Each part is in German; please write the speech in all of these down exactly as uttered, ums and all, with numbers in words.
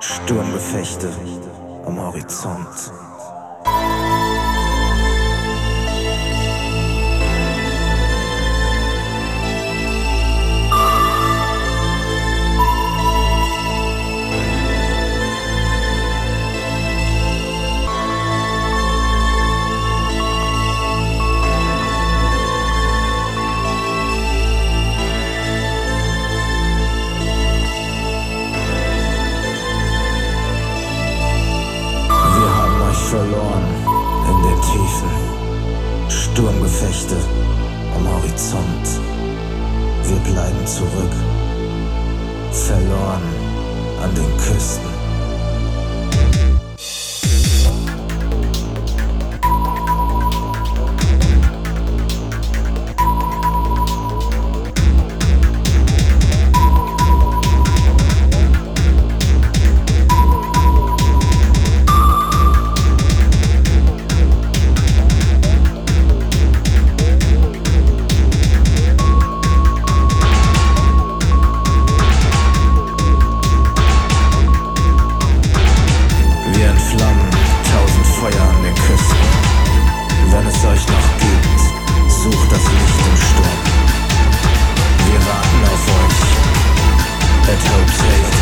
Sturmgefechte am Horizont. Verloren in den Tiefen, Sturmgefechte am Horizont. Wir bleiben zurück, verloren an den Küsten. Wenn es euch noch gibt, sucht das Licht im Sturm. Wir warten auf euch. At Hope's Haven.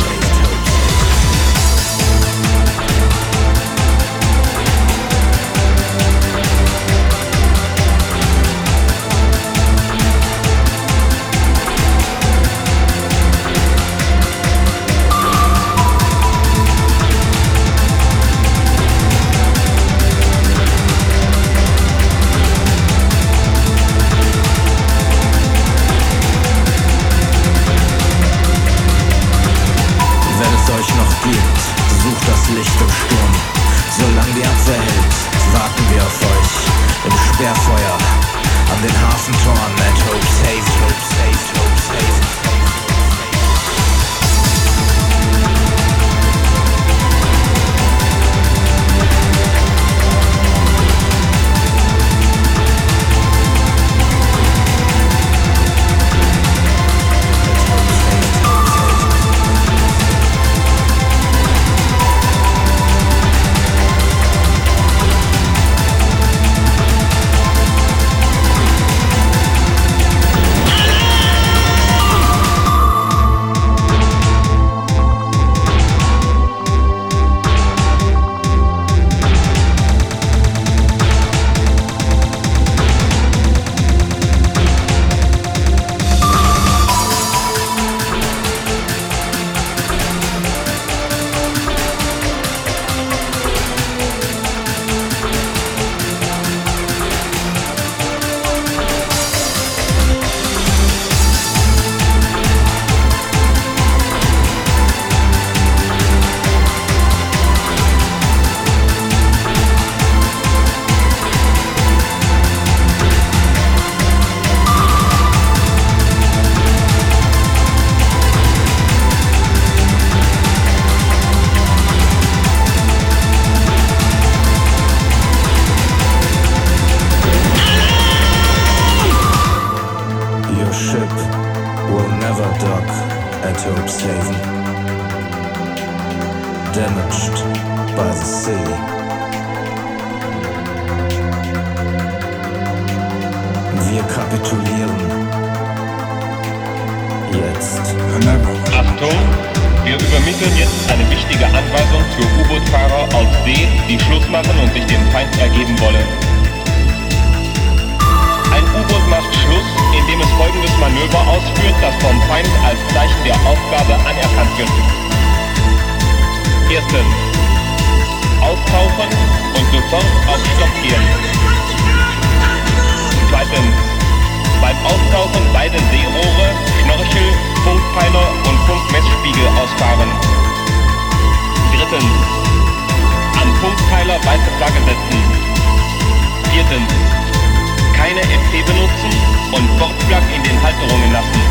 Sucht das Licht im Sturm. Solange die Abwehr hält, warten wir auf euch. Im Sperrfeuer an den Hafentoren at Hope's Haven. Hope's Haven, Hope's Haven. Will never dock at Hope's Haven. Damaged by the sea. Wir kapitulieren. Jetzt. Achtung! Wir übermitteln jetzt eine wichtige Anweisung für U-Boot-Fahrer auf See, die Schluss machen und sich dem Feind ergeben wollen. Ein U-Boot macht Schluss, indem es folgendes Manöver ausführt, das vom Feind als Zeichen der Aufgabe anerkannt wird. Erstens, auftauchen und sofort auf Stopp gehen. Zweitens, beim Auftauchen beide Seerohre, Schnorchel, Funkpfeiler und Funkmessspiegel ausfahren. Drittens, am Funkpfeiler weiße Flagge setzen. Viertens, keine F T benutzen und Bordflaggen in den Halterungen lassen.